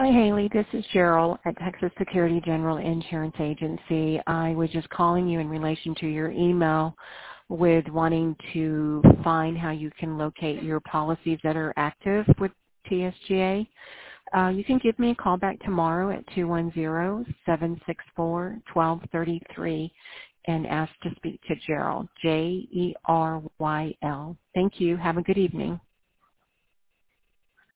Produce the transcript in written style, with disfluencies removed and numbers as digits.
Hi, Haley. This is Cheryl at Texas Security General Insurance Agency. I was just calling you in relation to your email with wanting to find how you can locate your policies that are active with TSGA. You can give me a call back tomorrow at 210-764-1233 and ask to speak to Gerald, Jeryl. Thank you. Have a good evening.